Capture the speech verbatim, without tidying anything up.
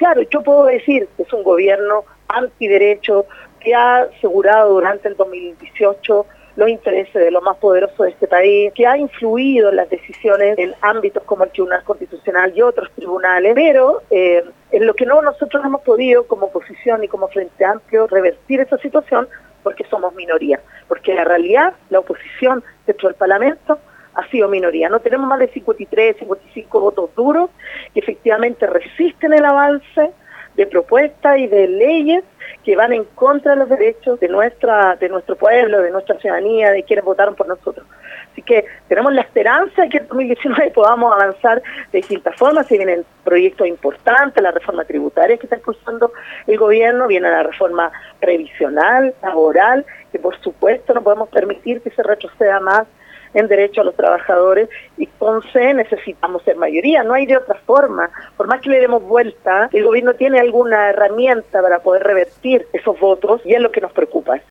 claro, yo puedo decir que es un gobierno antiderecho que ha asegurado durante el dos mil dieciocho los intereses de los más poderosos de este país, que ha influido en las decisiones en ámbitos como el Tribunal Constitucional y otros tribunales, pero eh, en lo que no nosotros no hemos podido como oposición y como Frente Amplio revertir esa situación porque somos minoría, porque la realidad, la oposición dentro del Parlamento ha sido minoría. No tenemos más de cincuenta y tres, cincuenta y cinco votos duros que efectivamente resisten el avance de propuestas y de leyes que van en contra de los derechos de nuestra de nuestro pueblo, de nuestra ciudadanía, de quienes votaron por nosotros. Así que tenemos la esperanza de que en dos mil diecinueve podamos avanzar de distintas formas. Se vienen proyectos importantes, la reforma tributaria que está impulsando el gobierno, viene la reforma previsional, laboral, que por supuesto no podemos permitir que se retroceda más en derecho a los trabajadores, y con C necesitamos ser mayoría, no hay de otra forma. Por más que le demos vuelta, el gobierno tiene alguna herramienta para poder revertir esos votos y es lo que nos preocupa.